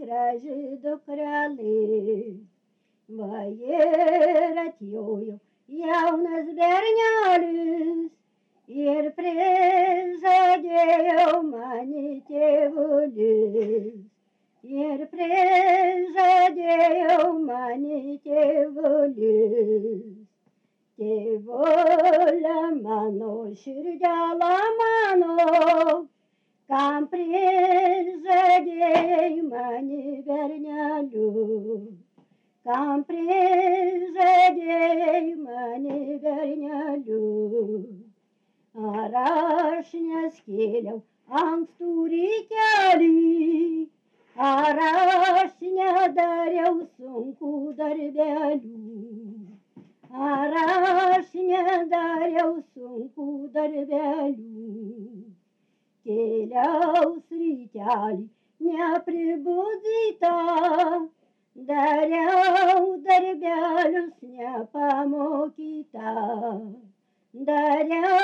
graži dukrelė. Va ir atjojo jaunas bernelis ir prižadėjo mani tėvulis. Ir prižadėjo mani tėvulis. Tėvulė mano, širdėla mano, kam prižadėjai mani berneliu. Kam prižadėjai mani berneliu. Ar aš neskėliau ankstų rytelį, ar aš nedariau sunkų darbelių, ar aš nedariau sunkų darbelių. Kėliaus rytelį nepribudyta, dariau darbelius nepamokyta, dariau